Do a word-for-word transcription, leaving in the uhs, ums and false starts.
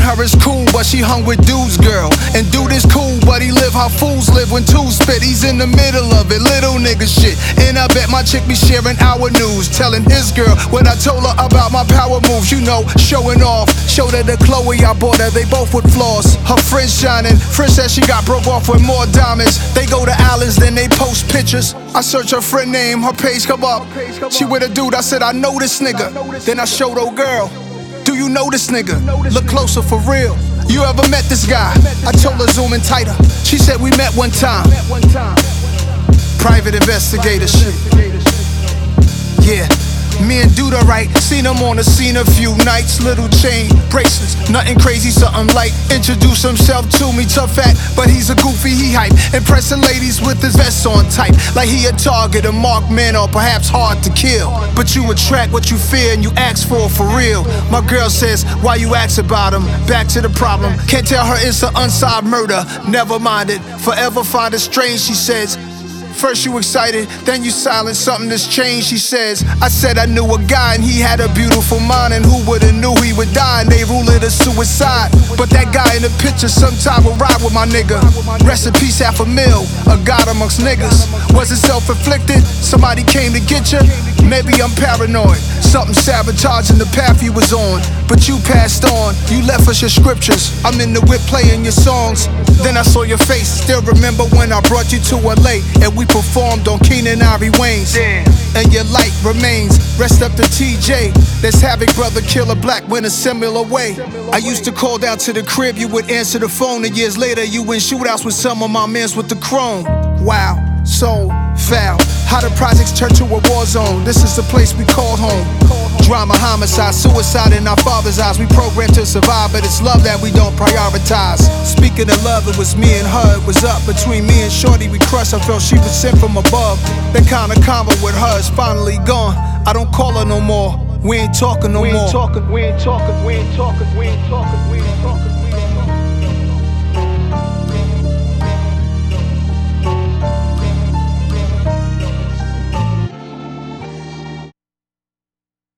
her is cool, but she hung with dudes, girl. And dude is cool, but he live how fools live when two spit. He's in the middle of it, little nigga shit. And I bet my chick be sharing our news, telling his girl what I told her about my power moves. You know, showing off. Showed her the Chloe I bought her, they both with flaws. Her friends shining, friend said she got broke off with more diamonds. They go to Allen's, then they post pictures. I search her friend name, her page come up. She with a dude, I said I know this nigga. Then I showed old girl, do you know this nigga? Look closer for real. You ever met this guy? I told her zoom in tighter. She said we met one time. Private investigator shit. Yeah. Me and Dude alright, seen him on the scene a few nights. Little chain, bracelets, nothing crazy, something light. Introduce himself to me, tough act, but he's a goofy, he hype. Impressing ladies with his vest on tight, like he a target, a marked man, or perhaps hard to kill. But you attract what you fear and you ask for for real. My girl says, why you ask about him? Back to the problem, can't tell her it's an unsolved murder. Never mind it, forever find it strange, she says. First you excited, then you silent, something has changed, she says. I said I knew a guy and he had a beautiful mind, and who would've knew he would die and they rule it a suicide. But that guy in the picture sometime will ride with my nigga. Rest in peace, half a mil, a god amongst niggas. Was it self-inflicted? Somebody came to get you? Maybe I'm paranoid, something sabotaging the path you was on. But you passed on, you left us your scriptures. I'm in the whip playing your songs. Then I saw your face, still remember when I brought you to L A and we performed on Keenan Ivory Wayne's. And your light remains, rest up to T J. Let's have it, brother, kill a black in a similar way. I used to call down to the crib, you would answer the phone, and years later you in shootouts with some of my mans with the chrome. Wow, so foul. How the projects turn to a war zone. This is the place we call home. Drama, homicide, suicide in our father's eyes. We programmed to survive, but it's love that we don't prioritize. Speaking of love, it was me and her. It was up between me and Shorty. We crushed. I felt she was sent from above. That kind of combo with her is finally gone. I don't call her no more. We ain't talking no more. We ain't talking, we ain't talking, we ain't talking, we ain't talking.